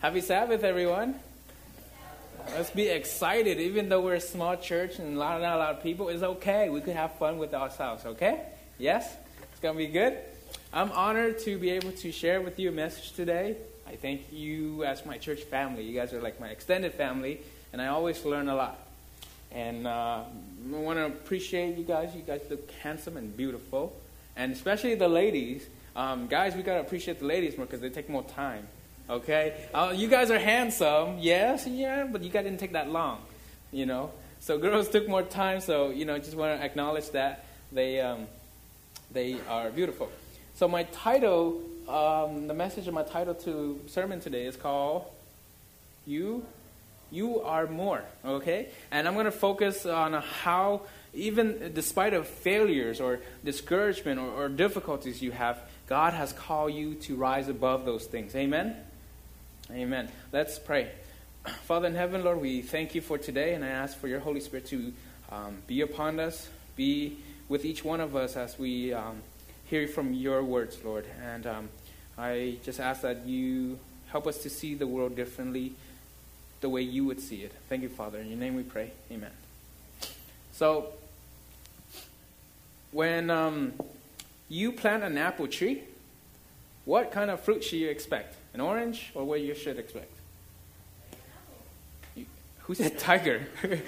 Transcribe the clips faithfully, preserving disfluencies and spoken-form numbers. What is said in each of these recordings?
Happy Sabbath, everyone. Let's be excited. Even though we're a small church and a lot, not a lot of people, it's okay. We can have fun with ourselves, okay? Yes? It's going to be good. I'm honored to be able to share with you a message today. I thank you as my church family. You guys are like my extended family, and I always learn a lot. And uh, I want to appreciate you guys. You guys look handsome and beautiful. And especially the ladies. Um, guys, we got to appreciate the ladies more because they take more time. Okay? Uh, you guys are handsome, yes, yeah, but you guys didn't take that long, you know. So girls took more time, so, you know, just want to acknowledge that they um, they are beautiful. So my title, um, the message of my title to sermon today is called You, You Are More, okay? And I'm going to focus on how, even despite of failures or discouragement or, or difficulties you have, God has called you to rise above those things. Amen? Amen. Let's pray. Father in heaven, Lord, we thank you for today, and I ask for your Holy Spirit to um, be upon us, be with each one of us as we um, hear from your words, Lord. And um, I just ask that you help us to see the world differently, the way you would see it. Thank you, Father. In your name we pray. Amen. So, when um, you plant an apple tree, what kind of fruit should you expect? An orange, or what you should expect? You, who said tiger?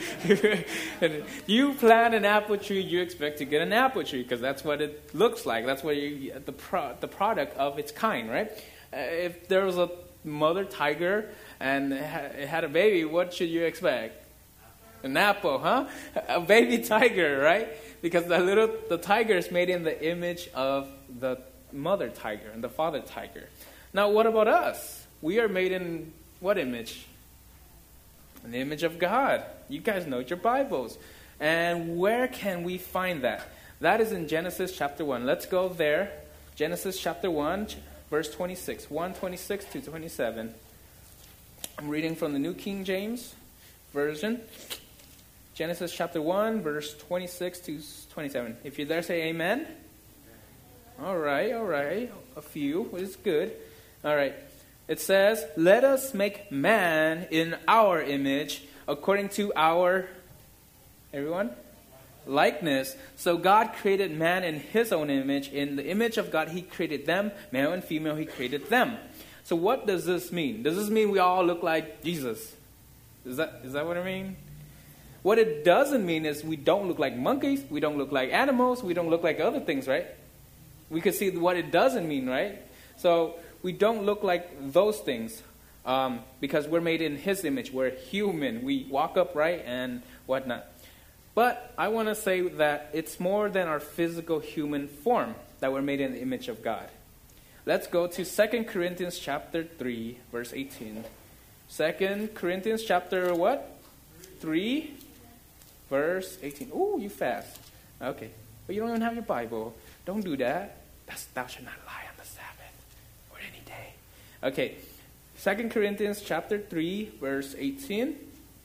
You plant an apple tree, you expect to get an apple tree because that's what it looks like. That's what you, the pro, the product of its kind, right? Uh, if there was a mother tiger and it had, it had a baby, what should you expect? An apple, huh? A baby tiger, right? Because the little the tiger is made in the image of the mother tiger and the father tiger. Now, what about us? We are made in what image? An image of God. You guys know your Bibles. And where can we find that? That is in Genesis chapter one. Let's go there. Genesis chapter one, verse twenty-six. one twenty-six to twenty-seven. I'm reading from the New King James Version. Genesis chapter one, verse twenty-six to twenty-seven. If you're there, say amen. All right, all right. A few, which is good. All right. It says, let us make man in our image according to our, everyone? Likeness. So God created man in his own image. In the image of God, he created them. Male and female, he created them. So what does this mean? Does this mean we all look like Jesus? Is that is that what I mean? What it doesn't mean is we don't look like monkeys. We don't look like animals. We don't look like other things, right? We could see what it doesn't mean, right? So we don't look like those things um, because we're made in his image. We're human. We walk upright and whatnot. But I want to say that it's more than our physical human form that we're made in the image of God. Let's go to Second Corinthians chapter three, verse eighteen. Second Corinthians chapter what? three, verse eighteen. Ooh, you fast. Okay. But you don't even have your Bible. Don't do that. That's, thou shalt not lie on the Sabbath or any day. Okay. Second Corinthians chapter three, verse eighteen.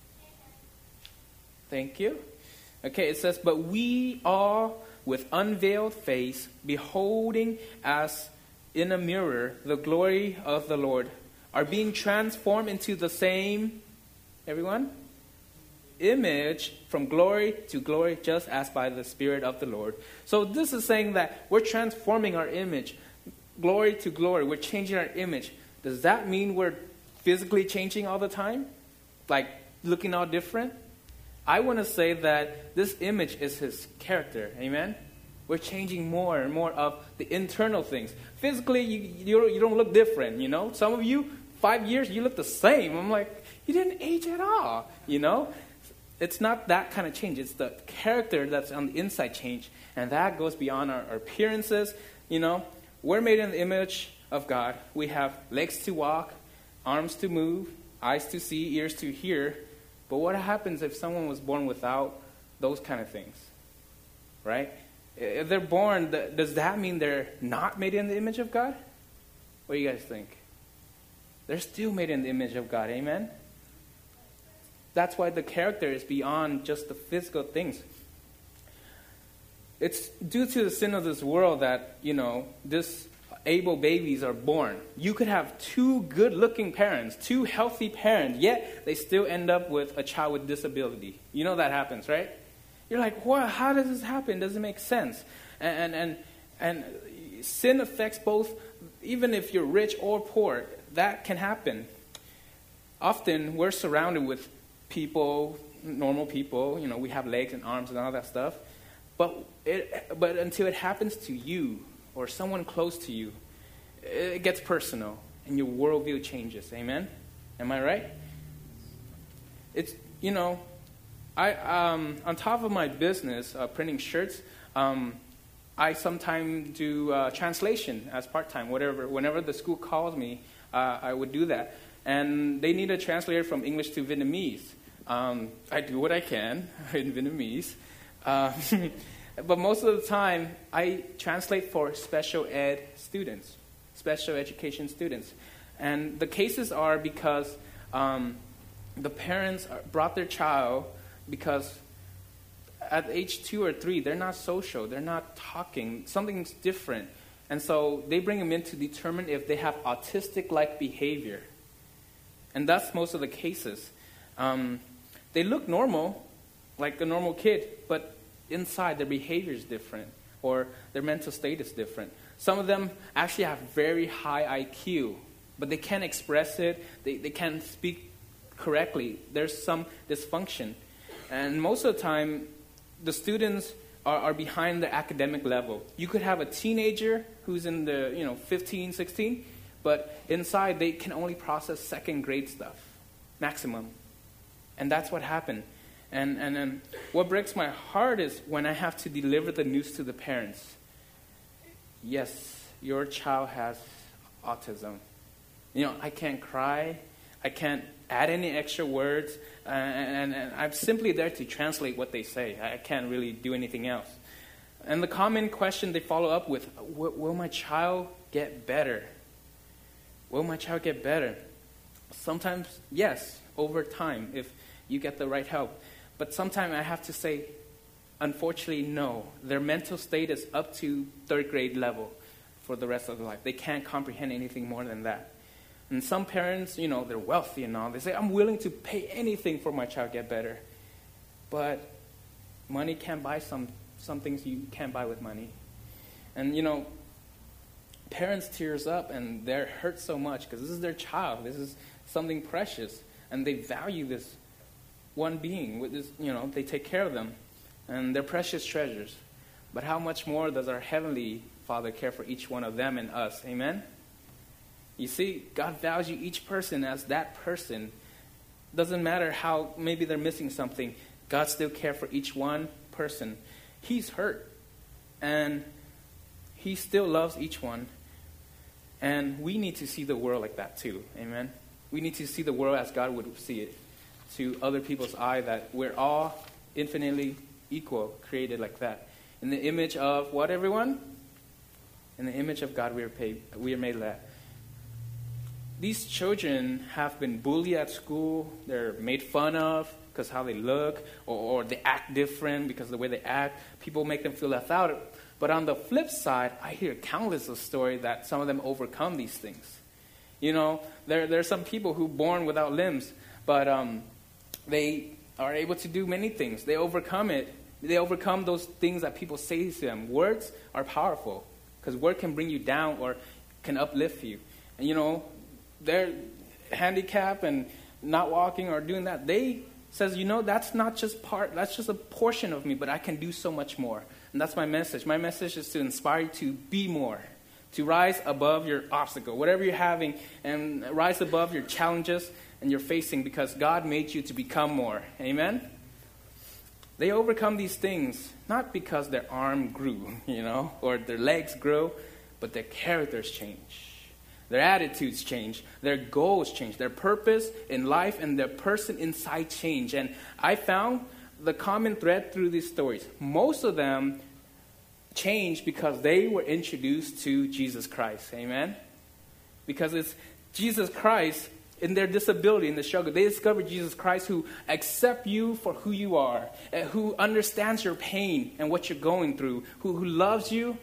Thank you. Okay, it says, but we all with unveiled face, beholding as in a mirror the glory of the Lord, are being transformed into the same, everyone? Image from glory to glory, just as by the Spirit of the Lord. So this is saying that we're transforming our image, glory to glory. We're changing our image. Does that mean we're physically changing all the time? Like looking all different? I want to say that this image is his character. Amen? We're changing more and more of the internal things. Physically, you, you, you don't look different, you know? Some of you, five years, you look the same. I'm like, you didn't age at all, you know? It's not that kind of change. It's the character that's on the inside change. And that goes beyond our, our appearances. You know, we're made in the image of God. We have legs to walk, arms to move, eyes to see, ears to hear. But what happens if someone was born without those kind of things? Right? If they're born, does that mean they're not made in the image of God? What do you guys think? They're still made in the image of God. Amen? That's why the character is beyond just the physical things. It's due to the sin of this world that, you know, this able babies are born. You could have two good-looking parents, two healthy parents, yet they still end up with a child with disability. You know that happens, right? You're like, what? How does this happen? Doesn't make sense. And and and, and sin affects both, even if you're rich or poor, that can happen. Often we're surrounded with people, normal people, you know, we have legs and arms and all that stuff. But it, but until it happens to you or someone close to you, it gets personal and your worldview changes. Amen? Am I right? It's, you know, I um, on top of my business, uh, printing shirts, um, I sometimes do uh, translation as part-time. Whatever, whenever the school calls me, uh, I would do that. And they need a translator from English to Vietnamese. Um, I do what I can in Vietnamese. Uh, but most of the time, I translate for special ed students, special education students. And the cases are because um, the parents brought their child because at age two or three, they're not social, they're not talking, something's different. And so they bring them in to determine if they have autistic-like behavior. And that's most of the cases. Um, they look normal, like a normal kid, but inside their behavior is different, or their mental state is different. Some of them actually have very high I Q, but they can't express it, they, they can't speak correctly. There's some dysfunction. And most of the time, the students are, are behind the academic level. You could have a teenager who's in the, you know, fifteen, sixteen, but inside they can only process second grade stuff, maximum. And that's what happened. And and then what breaks my heart is when I have to deliver the news to the parents. Yes, your child has autism. You know, I can't cry. I can't add any extra words. Uh, and, and I'm simply there to translate what they say. I can't really do anything else. And the common question they follow up with, will my child get better? Will my child get better? Sometimes, yes, over time, if you get the right help. But sometimes I have to say, unfortunately, no. Their mental state is up to third grade level for the rest of their life. They can't comprehend anything more than that. And some parents, you know, they're wealthy and all. They say, I'm willing to pay anything for my child to get better. But money can't buy some, some things you can't buy with money. And, you know, parents tears up and they're hurt so much because this is their child. This is something precious. And they value this one being. With this, you know, they take care of them. And they're precious treasures. But how much more does our Heavenly Father care for each one of them and us? Amen? You see, God values each person as that person. Doesn't matter how maybe they're missing something. God still cares for each one person. He's hurt. And He still loves each one. And we need to see the world like that too. Amen? We need to see the world as God would see it. To other people's eye, that we're all infinitely equal, created like that. In the image of what, everyone? In the image of God, we are, paid, we are made that. These children have been bullied at school. They're made fun of because how they look, or, or they act different because of the way they act. People make them feel left out. But on the flip side, I hear countless of stories that some of them overcome these things. You know, there, there are some people who are born without limbs, but um, they are able to do many things. They overcome it. They overcome those things that people say to them. Words are powerful because word can bring you down or can uplift you. And, you know, they're handicapped and not walking or doing that. They says, you know, that's not just part, that's just a portion of me, but I can do so much more. And that's my message. My message is to inspire you to be more, to rise above your obstacle, whatever you're having, and rise above your challenges and you're facing, because God made you to become more. Amen? They overcome these things, not because their arm grew, you know, or their legs grow, but their characters change. Their attitudes change. Their goals change. Their purpose in life and their person inside change. And I found the common thread through these stories. Most of them changed because they were introduced to Jesus Christ. Amen? Because it's Jesus Christ in their disability, in the struggle. They discovered Jesus Christ who accepts you for who you are, who understands your pain and what you're going through, who, who loves you,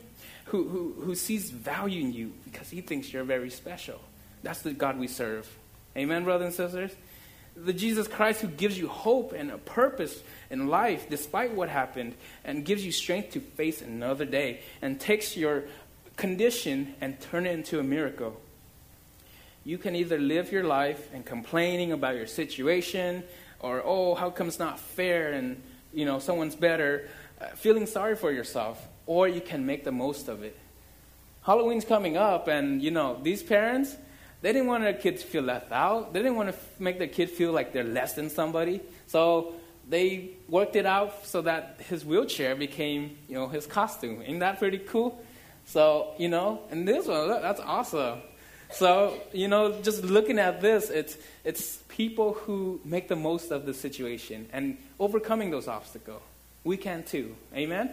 who, who, who sees value in you because he thinks you're very special. That's the God we serve. Amen, brothers and sisters? The Jesus Christ who gives you hope and a purpose in life despite what happened and gives you strength to face another day and takes your condition and turn it into a miracle. You can either live your life and complaining about your situation or, oh, how come it's not fair and, you know, someone's better, uh, feeling sorry for yourself, or you can make the most of it. Halloween's coming up and, you know, these parents, they didn't want their kids to feel left out. They didn't want to f- make their kid feel like they're less than somebody. So they worked it out so that his wheelchair became, you know, his costume. Ain't that pretty cool? So, you know, and this one, look, that's awesome. So, you know, just looking at this, it's it's people who make the most of the situation and overcoming those obstacles. We can too. Amen?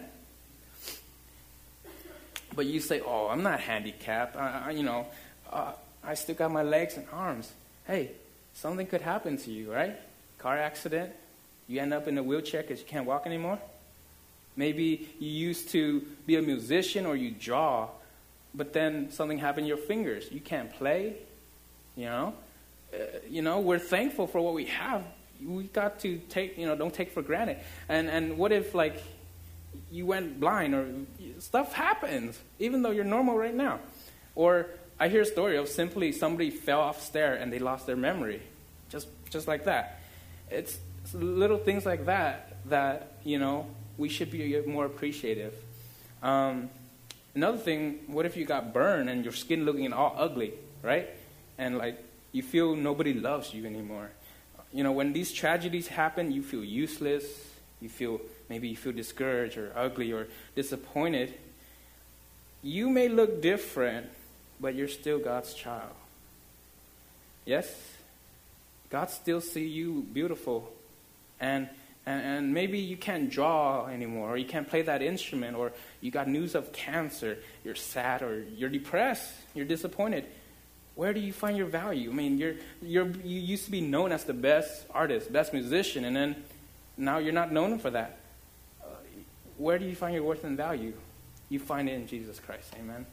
But you say, oh, I'm not handicapped. I, I, you know, uh, I still got my legs and arms. Hey, something could happen to you, right? Car accident. You end up in a wheelchair because you can't walk anymore. Maybe you used to be a musician or you draw, but then something happened to your fingers. You can't play, you know. Uh, you know, we're thankful for what we have. We got to take, you know, don't take for granted. And and what if, like, you went blind or stuff happens, even though you're normal right now? Or I hear a story of simply somebody fell off a stair and they lost their memory, just just like that. It's little things like that that, you know, we should be more appreciative. Um, another thing, what if you got burned and your skin looking all ugly, right? And, like, you feel nobody loves you anymore. You know, when these tragedies happen, you feel useless. You feel, maybe you feel discouraged or ugly or disappointed. You may look different, but you're still God's child. Yes? God still sees you beautiful. And, and and maybe you can't draw anymore, or you can't play that instrument, or you got news of cancer, you're sad, or you're depressed, you're disappointed. Where do you find your value? I mean, you're you're you used to be known as the best artist, best musician, and then now you're not known for that. Uh, where do you find your worth and value? You find it in Jesus Christ. Amen.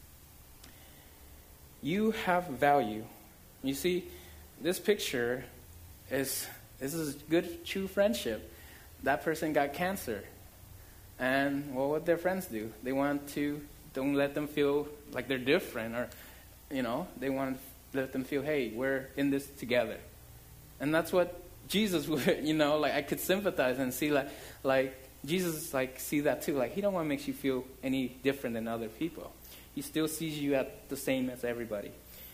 You have value. You see, this picture is this is good, true friendship. That person got cancer, and well, what their friends do? They want to don't let them feel like they're different, or you know, they want to let them feel, hey, we're in this together. And that's what Jesus would, you know, like I could sympathize and see, like, like Jesus, like, see that too. Like, he don't want to make you feel any different than other people. He still sees you at the same as everybody.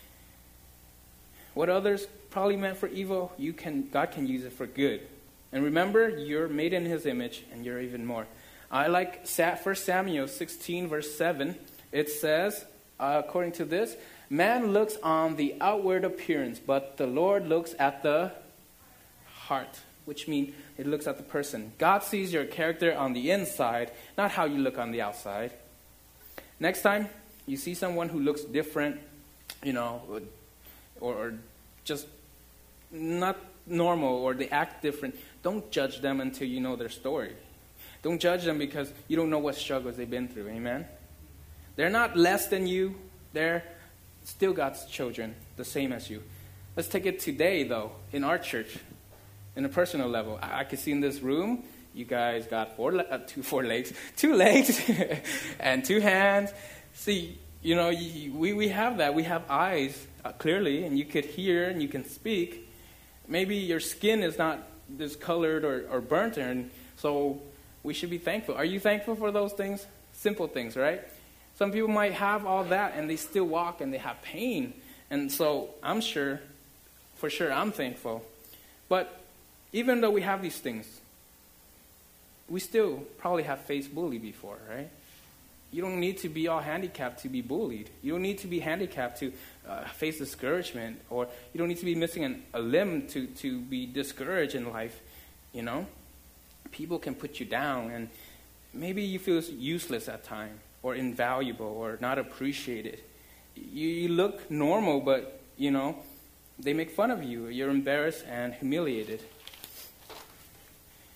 What others probably meant for evil, you can God can use it for good. And remember, you're made in his image, and you're even more. I like First Samuel sixteen, verse seven. It says, uh, according to this, man looks on the outward appearance, but the Lord looks at the heart, which means it looks at the person. God sees your character on the inside, not how you look on the outside. Next time you see someone who looks different, you know, or, or just not normal, or they act different, don't judge them until you know their story. Don't judge them because you don't know what struggles they've been through. Amen? They're not less than you. They're still God's children, the same as you. Let's take it today, though, in our church, in a personal level. I, I can see in this room, you guys got four, le- uh, two, four legs, two legs, and two hands. See, you know, you, we, we have that. We have eyes, uh, clearly, and you could hear and you can speak. Maybe your skin is not discolored or, or burnt, and so we should be thankful. Are you thankful for those things? Simple things, right? Some people might have all that and they still walk and they have pain. And so I'm sure, for sure, I'm thankful. But even though we have these things, we still probably have faced bully before, right? You don't need to be all handicapped to be bullied. You don't need to be handicapped to uh, face discouragement, or you don't need to be missing an, a limb to, to be discouraged in life, you know? People can put you down, and maybe you feel useless at times, or invaluable, or not appreciated. You, you look normal, but, you know, they make fun of you. You're embarrassed and humiliated.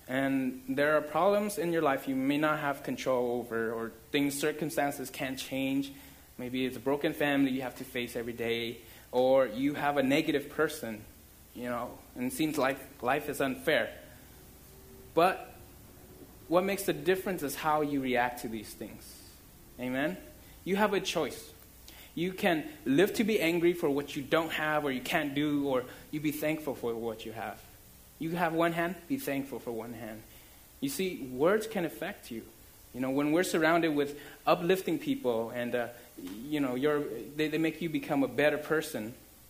And there are problems in your life you may not have control over, or things, circumstances can't change. Maybe it's a broken family you have to face every day, or you have a negative person, you know, and it seems like life is unfair. But what makes the difference is how you react to these things. Amen? You have a choice. You can live to be angry for what you don't have or you can't do, or you be thankful for what you have. You have one hand, be thankful for one hand. You see, words can affect you. You know, when we're surrounded with uplifting people and, uh, you know, you're, they, they make you become a better person.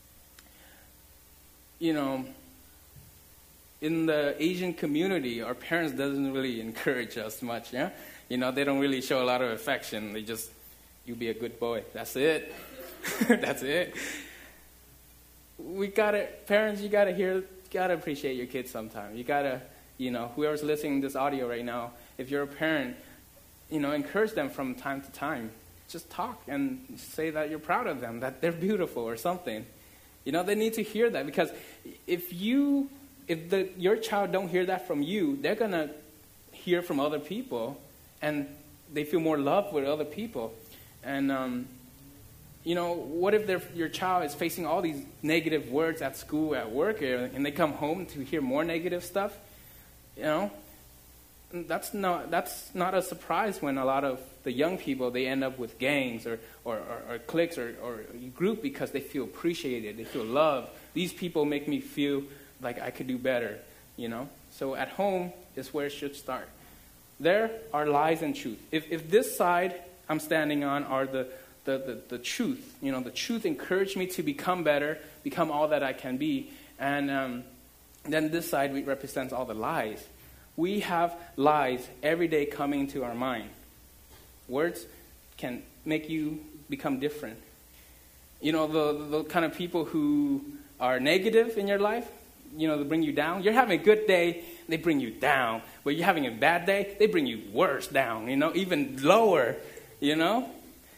You know, in the Asian community, our parents doesn't really encourage us much, yeah? You know, they don't really show a lot of affection. They just, you be a good boy. That's it. That's it. We gotta, parents, you gotta hear, gotta appreciate your kids sometime. You gotta, you know, whoever's listening to this audio right now, if you're a parent, you know, encourage them from time to time. Just talk and say that you're proud of them, that they're beautiful or something. You know, they need to hear that, because if you, if the your child don't hear that from you, they're gonna hear from other people, and they feel more loved with other people. And um, you know, what if your child is facing all these negative words at school, at work, and they come home to hear more negative stuff? You know, that's not that's not a surprise when a lot of the young people, they end up with gangs or or, or, or cliques or, or a group, because they feel appreciated, they feel loved. These people make me feel like I could do better. You know, so at home is where it should start. There are lies and truth. If if this side I'm standing on are the The, the, the truth, you know, the truth encouraged me to become better, become all that I can be. And um, then this side represents all the lies. We have lies every day coming to our mind. Words can make you become different. You know, the, the kind of people who are negative in your life, you know, they bring you down. You're having a good day, they bring you down. But you're having a bad day, they bring you worse down, you know, even lower, you know.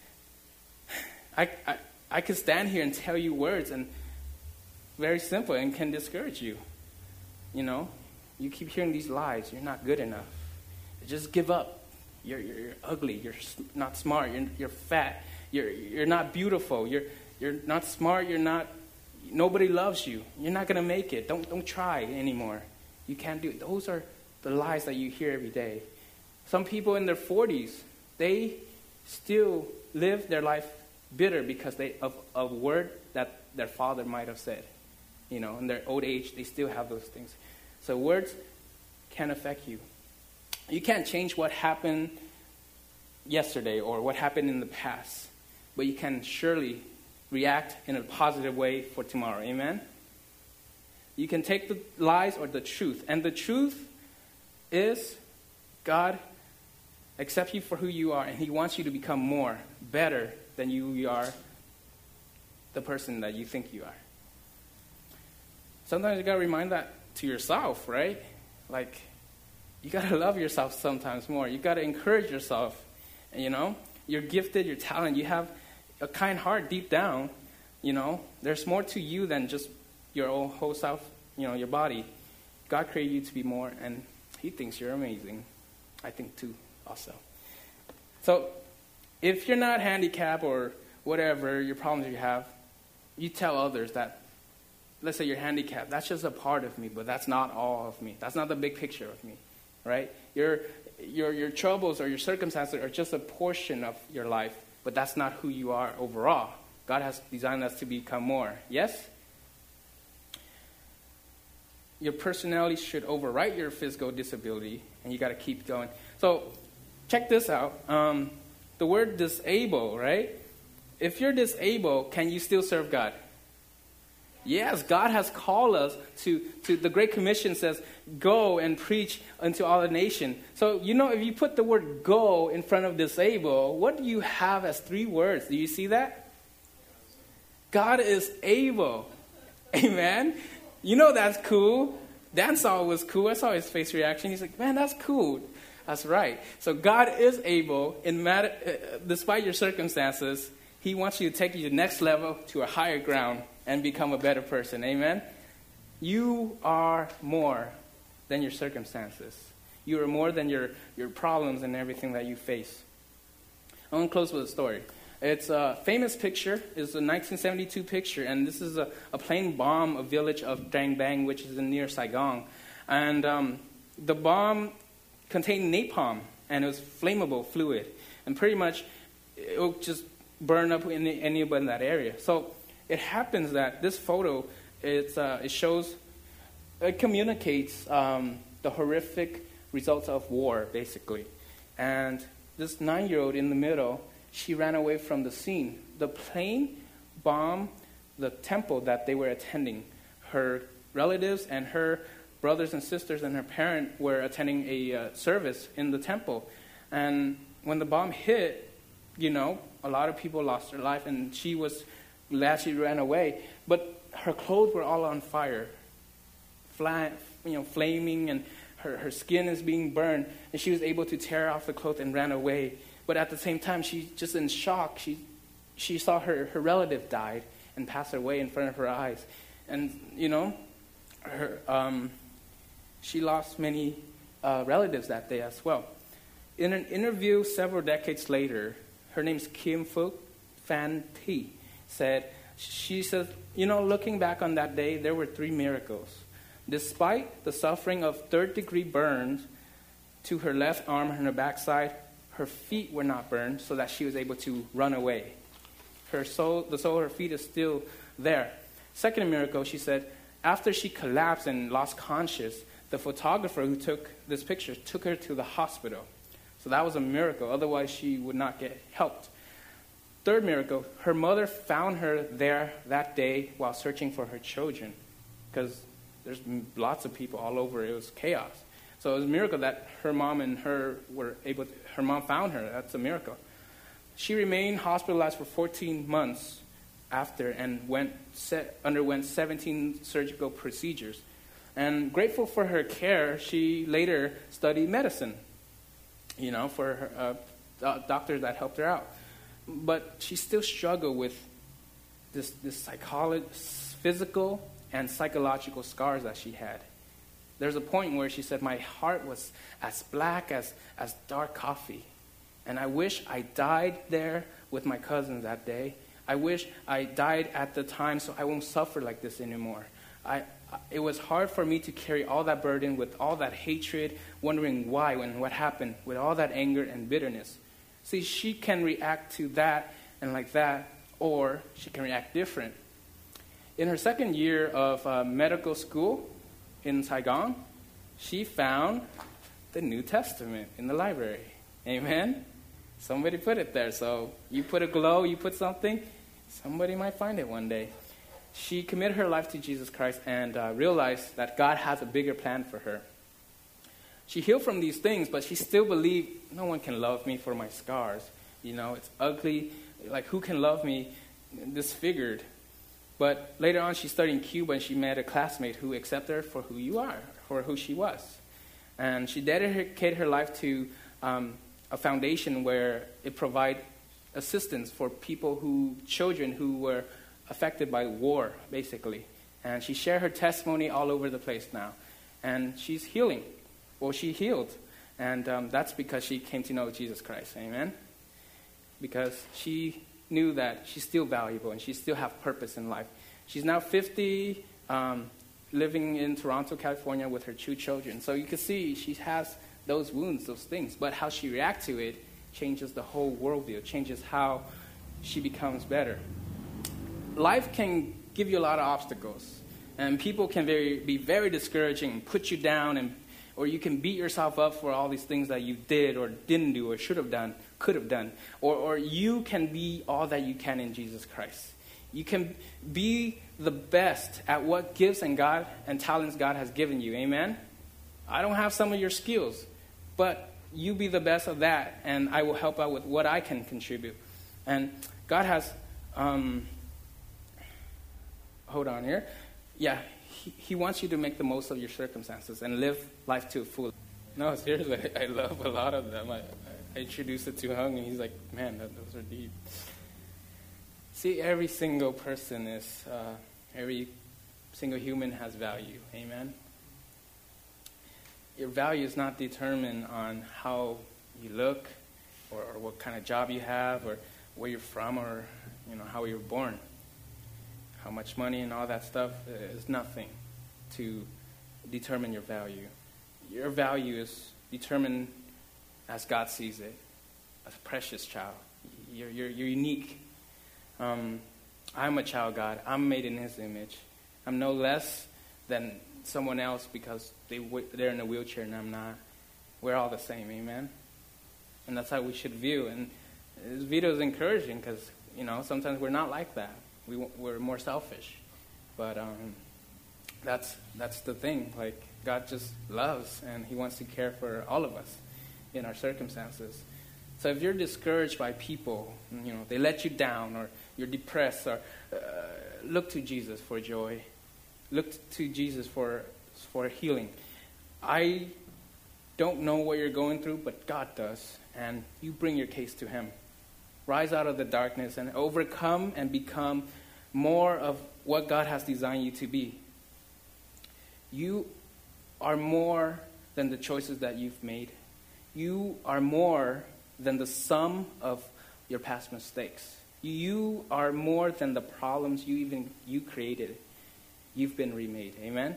I, I I could stand here and tell you words, and very simple, and can discourage you. You know, you keep hearing these lies. You're not good enough. Just give up. You're you're, you're ugly. You're not smart. You're you're fat. You're you're not beautiful. You're you're not smart. You're not. Nobody loves you. You're not gonna make it. Don't don't try anymore. You can't do it. Those are the lies that you hear every day. Some people in their forties, they still live their life bitter because they of a word that their father might have said. You know, in their old age, they still have those things. So words can affect you. You can't change what happened yesterday or what happened in the past, but you can surely react in a positive way for tomorrow. Amen? You can take the lies or the truth. And the truth is God accepts you for who you are, and he wants you to become more, better than you are the person that you think you are. Sometimes you got to remind that to yourself, right? Like, you got to love yourself sometimes more. You got to encourage yourself. And, you know, you're gifted, you're talented, you have a kind heart deep down. You know, there's more to you than just your own whole self, you know, your body. God created you to be more, and he thinks you're amazing. I think too, also. So, if you're not handicapped or whatever, your problems you have, you tell others that, let's say you're handicapped, that's just a part of me, but that's not all of me. That's not the big picture of me, right? Your, your, your troubles or your circumstances are just a portion of your life, but that's not who you are overall. God has designed us to become more. Yes? Your personality should override your physical disability, and you got to keep going. So, check this out. Um, The word disable, right? If you're disabled, can you still serve God? Yes, God has called us to, to the Great Commission says, go and preach unto all the nation. So, you know, if you put the word go in front of disable, what do you have as three words? Do you see that? God is able. Amen? You know that's cool. Dan saw it was cool. I saw his face reaction. He's like, man, that's cool. That's right. So God is able, in matter, uh, despite your circumstances, he wants you to take you to the next level, to a higher ground, and become a better person. Amen? You are more than your circumstances. You are more than your, your problems and everything that you face. I want to close with a story. It's a famous picture. It's a nineteen seventy-two picture, and this is a, a plane bombed a village of Dang Bang, which is in near Saigon. And um, the bomb contained napalm, and it was flammable fluid. And pretty much, it will just burn up in the, anybody in that area. So it happens that this photo, it's, uh, it shows, it communicates um, the horrific results of war, basically. And this nine-year-old in the middle, she ran away from the scene. The plane bombed the temple that they were attending. Her relatives and her brothers and sisters and her parent were attending a uh, service in the temple. And when the bomb hit, you know, a lot of people lost their life, and she was glad she ran away. But her clothes were all on fire, flat, you know, flaming, and her, her skin is being burned, and she was able to tear off the clothes and ran away. But at the same time, she just in shock, she she saw her, her relative died and passed away in front of her eyes. And, you know, her, um, she lost many uh, relatives that day as well. In an interview several decades later, her name's Kim Phuc Phan Thi, said, she says, you know, looking back on that day, there were three miracles. Despite the suffering of third-degree burns to her left arm and her backside, her feet were not burned, so that she was able to run away. Her sole, the sole of her feet is still there. Second miracle, she said, after she collapsed and lost conscious, the photographer who took this picture took her to the hospital. So that was a miracle. Otherwise, she would not get helped. Third miracle, her mother found her there that day while searching for her children, because there's lots of people all over. It was chaos. So it was a miracle that her mom and her were able to, her mom found her. That's a miracle. She remained hospitalized for fourteen months after and went set, underwent seventeen surgical procedures. And grateful for her care, she later studied medicine, you know, for her uh, doctors that helped her out. But she still struggled with this, this psycholo- physical and psychological scars that she had. There's a point where she said, my heart was as black as, as dark coffee. And I wish I died there with my cousins that day. I wish I died at the time so I won't suffer like this anymore. I, it was hard for me to carry all that burden with all that hatred, wondering why and what happened, with all that anger and bitterness. See, she can react to that and like that, or she can react different. In her second year of uh, medical school in Saigon, she found the New Testament in the library. Amen? Somebody put it there. So you put a glow, you put something, somebody might find it one day. She committed her life to Jesus Christ and uh, realized that God has a bigger plan for her. She healed from these things, but she still believed no one can love me for my scars. You know, it's ugly. Like, who can love me disfigured? But later on, she studied in Cuba, and she met a classmate who accepted her for who you are, for who she was. And she dedicated her life to um, a foundation where it provided assistance for people who, children who were affected by war, basically. And she shared her testimony all over the place now. And she's healing. Well, she healed. And um, that's because she came to know Jesus Christ. Amen? Because she knew that she's still valuable and she still has purpose in life. She's now fifty, um, living in Toronto, California with her two children. So you can see she has those wounds, those things. But how she reacts to it changes the whole worldview, changes how she becomes better. Life can give you a lot of obstacles. And people can very, be very discouraging and put you down, and or you can beat yourself up for all these things that you did or didn't do or should have done, could have done. Or, or you can be all that you can in Jesus Christ. You can be the best at what gifts and God and talents God has given you. Amen? I don't have some of your skills, but you be the best of that, and I will help out with what I can contribute. And God has, um, hold on here. Yeah, he, he wants you to make the most of your circumstances and live life to the full. No, seriously, I, I love a lot of them. I, I introduced it to Hung, and he's like, man, that, those are deep. See, every single person is, uh, every single human has value. Amen? your value is not determined on how you look or, or what kind of job you have or where you're from or, you know, how you were born. How much money and all that stuff is nothing to determine your value. Your value is determined as God sees it, as a precious child. You're, you're, you're unique. Um, I'm a child of God. I'm made in His image. I'm no less than someone else because they, they're in a wheelchair and I'm not. We're all the same, amen? And that's how we should view. And this video is encouraging because, you know, sometimes we're not like that. We, we're more selfish. But um, that's that's the thing. Like, God just loves and He wants to care for all of us in our circumstances. So if you're discouraged by people, you know, they let you down or you're depressed, or uh, look to Jesus for joy. Look to Jesus for for healing. I don't know what you're going through, but God does. And you bring your case to Him. Rise out of the darkness and overcome and become more of what God has designed you to be. You are more than the choices that you've made. You are more than the sum of your past mistakes. You are more than the problems you even you created. You've been remade. Amen?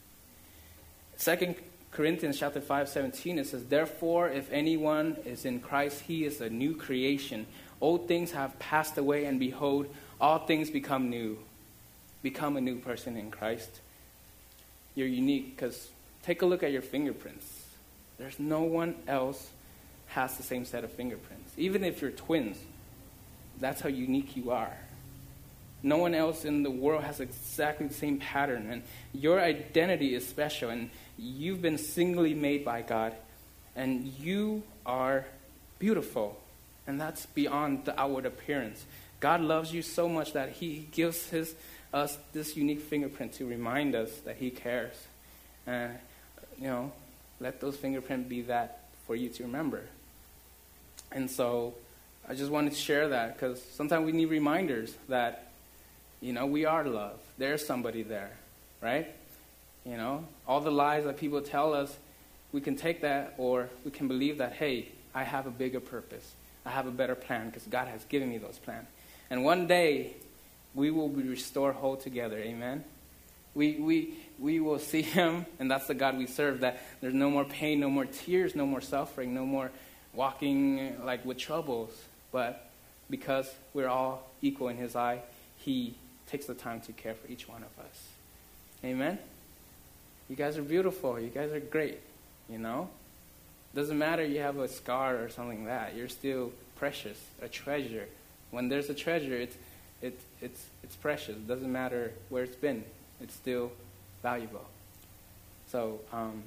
Second Corinthians chapter five, seventeen, it says, "Therefore, if anyone is in Christ, he is a new creation. Old things have passed away, and behold, all things become new." Become a new person in Christ. You're unique because take a look at your fingerprints. There's no one else has the same set of fingerprints. Even if you're twins, that's how unique you are. No one else in the world has exactly the same pattern. And your identity is special. And you've been singly made by God. And you are beautiful. And that's beyond the outward appearance. God loves you so much that He gives his, us this unique fingerprint to remind us that He cares. And, you know, let those fingerprints be that for you to remember. And so I just wanted to share that because sometimes we need reminders that, you know, we are loved. There's somebody there, right? You know, all the lies that people tell us, we can take that or we can believe that, hey, I have a bigger purpose. I have a better plan because God has given me those plans. And one day, we will be restored whole together, amen? We we we will see Him, and that's the God we serve, that there's no more pain, no more tears, no more suffering, no more walking like with troubles. But because we're all equal in His eye, He takes the time to care for each one of us. Amen? You guys are beautiful. You guys are great, you know? Doesn't matter you have a scar or something like that. You're still precious, a treasure. When there's a treasure, it's it, it's it's precious. It doesn't matter where it's been. It's still valuable. So um,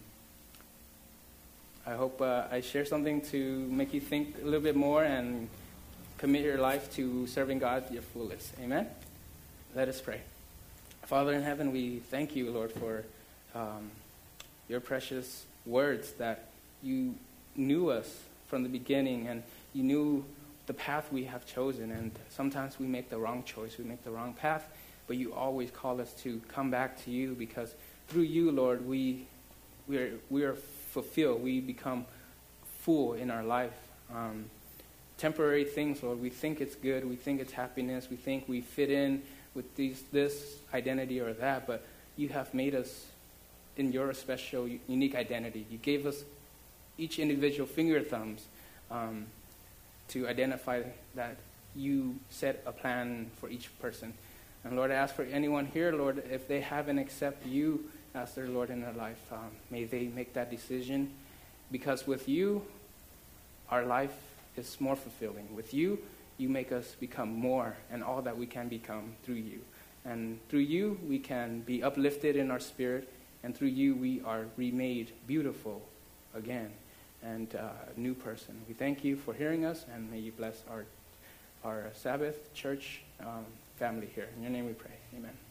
I hope uh, I share something to make you think a little bit more and commit your life to serving God to your fullest. Amen? Let us pray. Father in heaven, we thank you, Lord, for um, your precious words that you knew us from the beginning and you knew the path we have chosen. And sometimes we make the wrong choice. We make the wrong path. But you always call us to come back to you because through you, Lord, we we are, we are fulfilled. We become full in our life. Um, temporary things, Lord, we think it's good. We think it's happiness. We think we fit in with these this identity or that. But you have made us in your special, unique identity. You gave us each individual finger thumbs um, to identify that you set a plan for each person. And Lord, I ask for anyone here, Lord, if they haven't accepted you as their Lord in their life, um, may they make that decision. Because with you, our life is more fulfilling. With you, you make us become more and all that we can become through you. And through you, we can be uplifted in our spirit. And through you, we are remade beautiful again and uh, a new person. We thank you for hearing us, and may you bless our, our Sabbath church um, family here. In your name we pray. Amen.